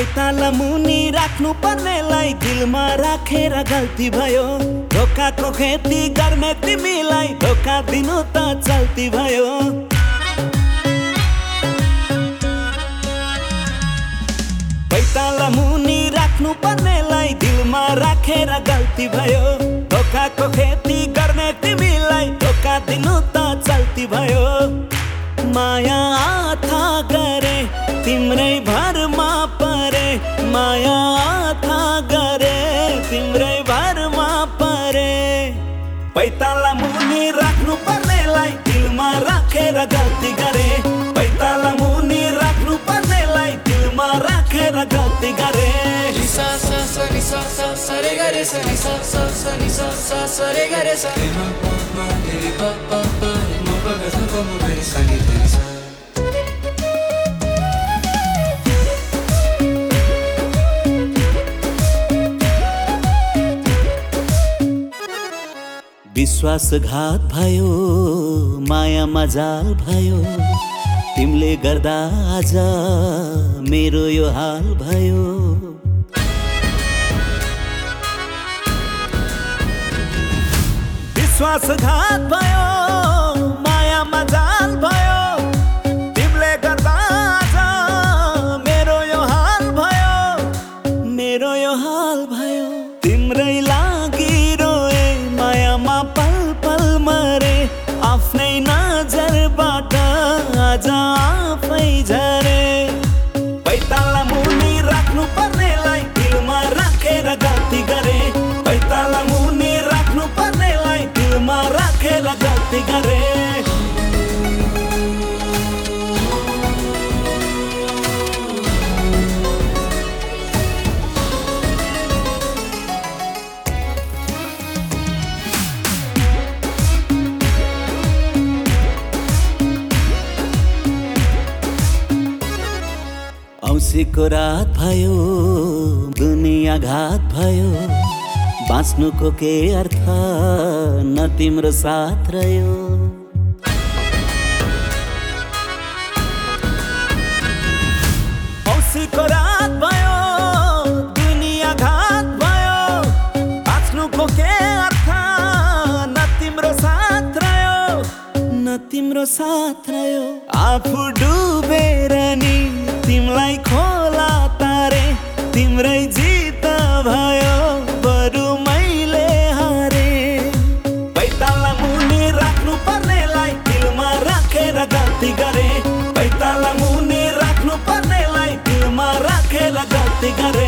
पैताला मुनि राख्नु पर्नेलाई दिलमा राखेर गल्ती भयो। धोकाको खेती गर्ने तिमीलाई धोका दिनु त चल्ती भयो। पैताला मुनि राख्नु पर्नेलाई दिलमा राखेर गल्ती भयो। धोकाको खेती गर्ने तिमीलाई धोका दिनु त चल्ती भयो। माया आथा गरे तिम्रै भरमा परे, माया आथा गरे तिम्रै भरमा परे। पैताला मुनि राख्नु पर्नेलाई दिलमा राखेर गल्ती गरे। पैताला मुनि राख्नु पर्नेलाई दिलमा राखेर गल्ती गरे। सा सा सा रि सा सा सा रे ग रे सा रि सा सा सा रि सा सा सा रे ग रे सा रे म प रे प प प रे म प ग सा प म रे सा रि रे सा। विश्वासघात भयो, माया मजाल भयो, तिमीले गर्दा आज मेरो यो हाल भयो। विश्वासघात भयो, माया मजाल भयो, तिमीले गर्दा आज मेरो यो हाल भयो, मेरो यो हाल भयो। तिम्रै लागि रोए मायामा पल पल मरे, आफ्नै नजरबाट आज आफै झरे। पैताला मुनि राख्नु पर्नेलाई दिलमा राखेर गल्ती गरे। पैताला मुनि राख्नु पर्नेलाई दिलमा राखेर गल्ती गरे। औँसीको रात भयो, दुनिया घात भयो, बाँच्नुको के अर्थ न तिम्रो साथ रह्यो। औँसीको रात भयो, दुनिया घात भयो, बाँच्नुको के अर्थ न तिम्रो साथ रह्यो, न तिम्रो साथ रह्यो। आफू डुबेर नि तिमलाई खोला तारे, तिम्रै जित भयो बरु मैले हारे। पैताला मुनि राख्नु पर्नेलाई दिलमा राखेर गल्ती गरे। पैताला मुनि राख्नु पर्नेलाई दिलमा राखेर गल्ती गरे।